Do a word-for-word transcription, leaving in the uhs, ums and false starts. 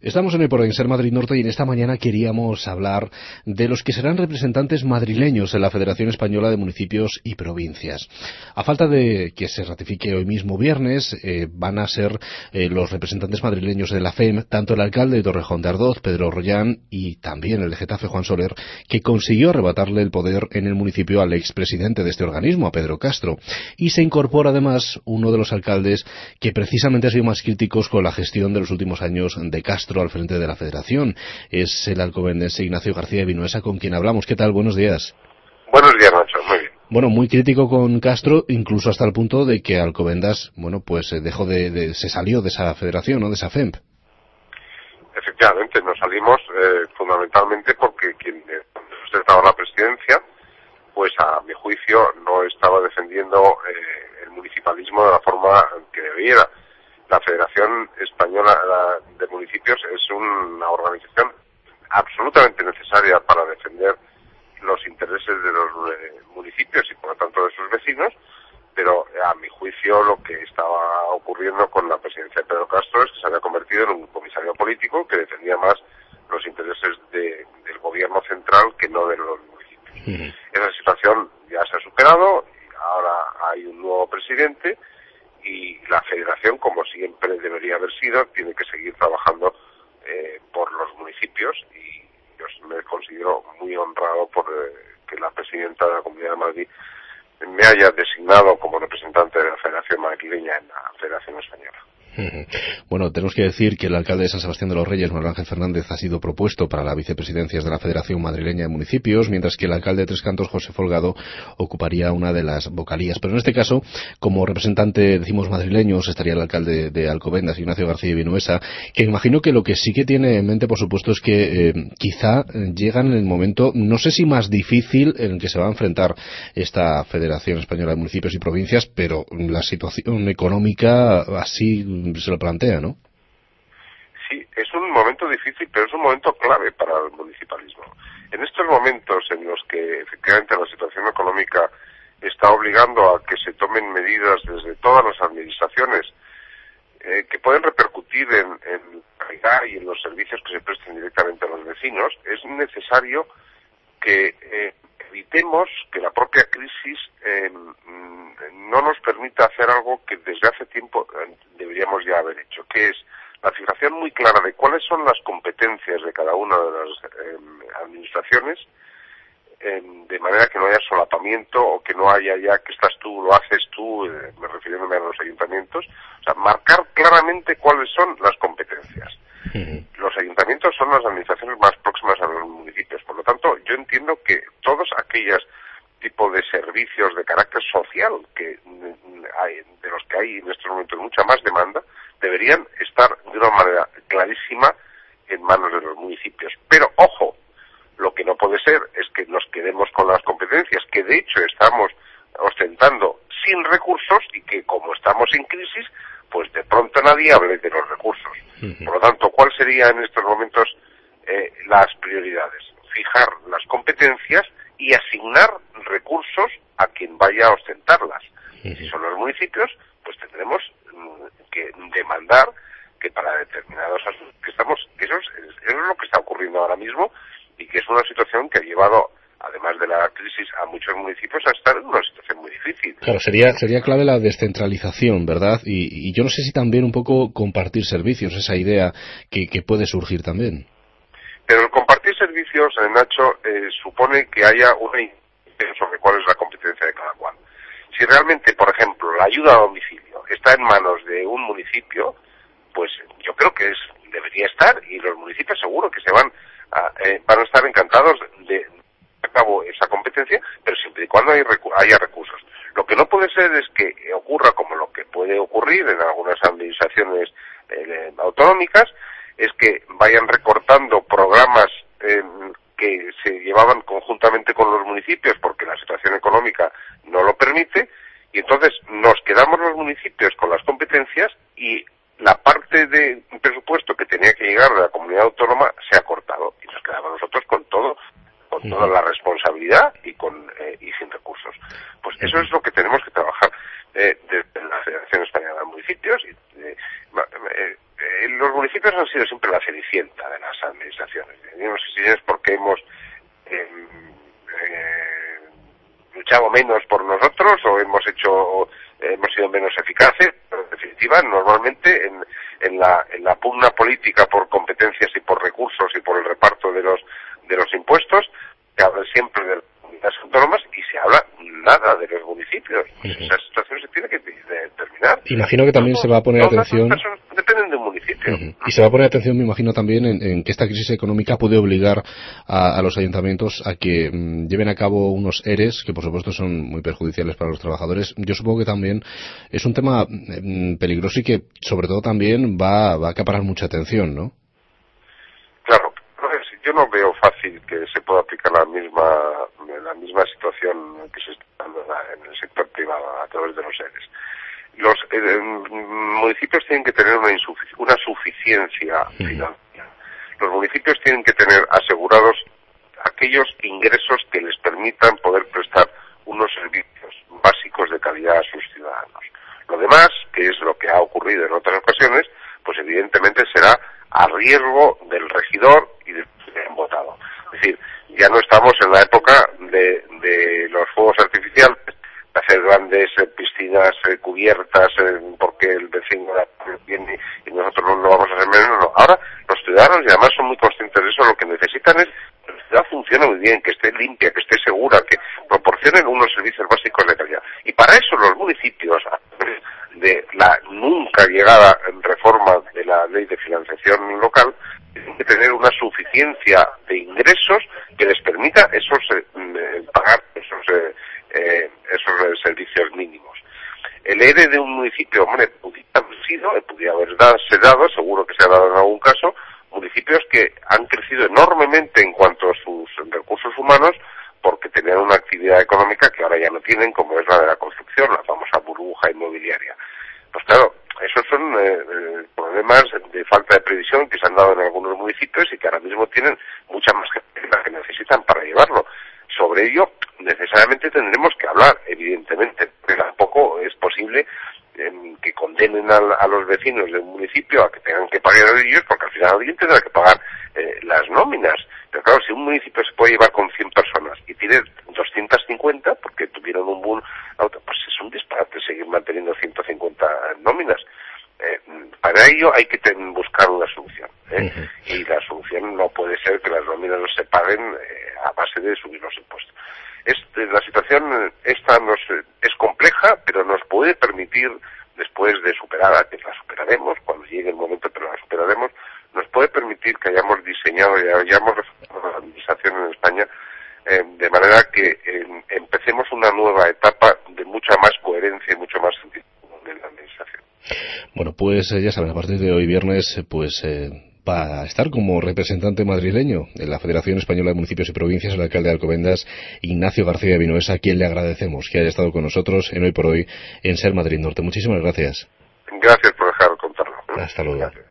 Estamos en el Por Ser Madrid Norte y en esta mañana queríamos hablar de los que serán representantes madrileños en la Federación Española de Municipios y Provincias. A falta de que se ratifique hoy mismo viernes, eh, van a ser eh, los representantes madrileños de la F E M, tanto el alcalde de Torrejón de Ardoz, Pedro Rollán, y también el de Getafe, Juan Soler, que consiguió arrebatarle el poder en el municipio al expresidente de este organismo, a Pedro Castro. Y se incorpora además uno de los alcaldes que precisamente ha sido más críticos con la gestión de los últimos años de Castro al frente de la Federación. Es el alcobendense Ignacio García de Vinuesa, con quien hablamos. ¿Qué tal? Buenos días. Buenos días, Nacho. Muy bien. Bueno, muy crítico con Castro, incluso hasta el punto de que Alcobendas, bueno, pues dejó de, de se salió de esa federación, ¿no? De esa F E M. Efectivamente, nos salimos eh, fundamentalmente porque quien ostentaba la presidencia, pues a mi juicio no estaba defendiendo eh, el municipalismo de la forma que debiera. La Federación Española de Municipios es una organización absolutamente necesaria para defender los intereses de los eh, municipios y por lo tanto de sus vecinos, pero a mi juicio lo que estaba ocurriendo con la presidencia de Pedro Castro es que se había convertido en un comisario político que defendía más los intereses de, del gobierno central que no de los municipios. Uh-huh. Esa situación ya se ha superado, y ahora hay un nuevo presidente y la federación, como siempre debería haber sido, tiene que seguir trabajando eh, por los municipios, y yo me considero muy honrado por eh, que la presidenta de la Comunidad de Madrid me haya designado como representante de la Federación Madrileña en la Federación Española. Bueno, tenemos que decir que el alcalde de San Sebastián de los Reyes, Manuel Ángel Fernández, ha sido propuesto para la vicepresidencia de la Federación Madrileña de Municipios, mientras que el alcalde de Tres Cantos, José Folgado, ocuparía una de las vocalías. Pero en este caso, como representante, decimos, madrileños, estaría el alcalde de Alcobendas, Ignacio García de Vinuesa, que imagino que lo que sí que tiene en mente, por supuesto, es que eh, quizá llegan en el momento, no sé si más difícil, en el que se va a enfrentar esta Federación Española de Municipios y Provincias, pero la situación económica así se lo plantea, ¿no? Sí, es un momento difícil, pero es un momento clave para el municipalismo. En estos momentos en los que efectivamente la situación económica está obligando a que se tomen medidas desde todas las administraciones eh, que pueden repercutir en, en la calidad y en los servicios que se presten directamente a los vecinos, es necesario que eh, evitemos que la propia crisis eh, no nos permita hacer algo que desde hace tiempo deberíamos ya haber hecho, que es la fijación muy clara de cuáles son las competencias de cada una de las eh, administraciones, eh, de manera que no haya solapamiento o que no haya ya que estás tú, lo haces tú, eh, me refiriéndome a los ayuntamientos. O sea, marcar claramente cuáles son las competencias. Uh-huh. Los ayuntamientos son las administraciones más próximas a los municipios, por lo tanto yo entiendo que todos aquellos tipos de servicios de carácter social que hay, de los que hay en estos momentos mucha más demanda, deberían estar de una manera clarísima en manos de los municipios. Pero ojo, lo que no puede ser es que nos quedemos con las competencias que de hecho estamos ostentando sin recursos y que como estamos en crisis, pues de pronto nadie hable de los recursos. Uh-huh. Por lo tanto, ¿cuál sería en estos momentos eh, las prioridades? Fijar las competencias y asignar recursos a quien vaya a ostentarlas. Uh-huh. Si son los municipios, pues tendremos que demandar que para determinados asuntos que estamos, eso es, eso es lo que está ocurriendo ahora mismo y que es una situación que ha llevado, además de la crisis, a muchos municipios a estar en una situación muy difícil. Claro, sería sería clave la descentralización, ¿verdad? Y, y yo no sé si también un poco compartir servicios, esa idea que, que puede surgir también. Pero el compartir servicios, eh, Nacho, eh, supone que haya una idea sobre cuál es la competencia de cada cual. Si realmente, por ejemplo, la ayuda a domicilio está en manos de un municipio, pues yo creo que es debería estar, y los municipios seguro que se van a, eh, van a estar encantados de a cabo esa competencia, pero siempre y cuando hay recu- haya recursos. Lo que no puede ser es que ocurra como lo que puede ocurrir en algunas administraciones eh, autonómicas, es que vayan recortando programas eh, que se llevaban conjuntamente con los municipios porque la situación económica no lo permite, y entonces nos quedamos los municipios con las competencias y la parte de presupuesto que tenía que llegar de la comunidad autónoma se ha cortado y nos quedamos nosotros con todo, con toda la responsabilidad y con eh, y sin recursos. Pues eso es lo que tenemos que trabajar eh, desde la Federación Española de Municipios. Y, eh, eh, eh, los municipios han sido siempre la felicidad cenicienta de las administraciones. Señoras y señores, porque hemos eh, eh, luchado menos por nosotros o hemos hecho o hemos sido menos eficaces, pero en definitiva, normalmente en, en la en la pugna política por competencias y por recursos y por el reparto de los de los impuestos, se habla siempre de las comunidades autónomas y se habla nada de los municipios. Pues esa situación se tiene que terminar. Imagino que también no, se va a poner no, atención. Las personas dependen de un municipio. Uh-huh. Y se va a poner atención, me imagino también, en, en que esta crisis económica puede obligar a, a los ayuntamientos a que mm, lleven a cabo unos E R Es que, por supuesto, son muy perjudiciales para los trabajadores. Yo supongo que también es un tema mm, peligroso y que, sobre todo, también va, va a acaparar mucha atención, ¿no? Claro. Yo no veo fácil que se pueda aplicar la misma la misma situación que se está dando en el sector privado a través de los E R Es. Los eh, municipios tienen que tener una, insufic- una suficiencia financiera. Los municipios tienen que tener asegurados aquellos ingresos que les permitan poder prestar unos servicios básicos de calidad a sus ciudadanos. Lo demás, que es lo que ha ocurrido en otras ocasiones, pues evidentemente será a riesgo del regidor y de han votado. Es decir, ya no estamos en la época de, de los fuegos artificiales, de hacer grandes eh, piscinas eh, cubiertas eh, porque el vecino viene y nosotros no lo vamos a hacer menos. No. Ahora los ciudadanos, y además son muy conscientes de eso, lo que necesitan es que la ciudad funcione muy bien, que esté limpia, que esté segura, que proporcionen unos servicios básicos de calidad. Y para eso los municipios, a través de la nunca llegada reforma de la ley de financiación local, tienen que tener una suficiencia de ingresos que les permita esos eh, pagar esos eh, eh, esos eh, servicios mínimos. El E R E de un municipio, hombre, podría haber sido, podría haberse dado, seguro que se ha dado en algún caso, municipios que han crecido enormemente en cuanto a sus recursos humanos porque tenían una actividad económica que ahora ya no tienen, como es la de la construcción, la famosa burbuja inmobiliaria. Pues claro, esos son eh, problemas de falta de previsión que se han dado en algunos municipios y que ahora mismo tienen mucha más gente que necesitan para llevarlo. Sobre ello, necesariamente tendremos que hablar, evidentemente, pero tampoco es posible eh, que condenen a, a los vecinos de un municipio a que tengan que pagar ellos, porque al final alguien tendrá que pagar eh, las nóminas. Pero claro, si un municipio se puede llevar con cien personas y tiene doscientas cincuenta, porque tuvieron un boom auto, pues es un disparate seguir manteniendo ciento cincuenta nóminas. Eh, para ello hay que ten, buscar una solución, ¿eh? Uh-huh. Y la solución no puede ser que las nóminas no se paguen eh, a base de subir los impuestos. Este, la situación esta nos, es compleja, pero nos puede permitir, después de superarla, que la superaremos cuando llegue el momento, pero la superaremos, nos puede permitir que hayamos diseñado y hayamos reformado la administración en España eh, de manera que eh, empecemos una nueva etapa de mucha más coherencia y mucho más sentido de la administración. Bueno, pues eh, ya saben, a partir de hoy viernes, pues eh, va a estar como representante madrileño en la Federación Española de Municipios y Provincias el alcalde de Alcobendas, Ignacio García Vinuesa, a quien le agradecemos que haya estado con nosotros en Hoy por Hoy en Ser Madrid Norte. Muchísimas gracias. Gracias por dejar contarlo. Hasta luego. Gracias.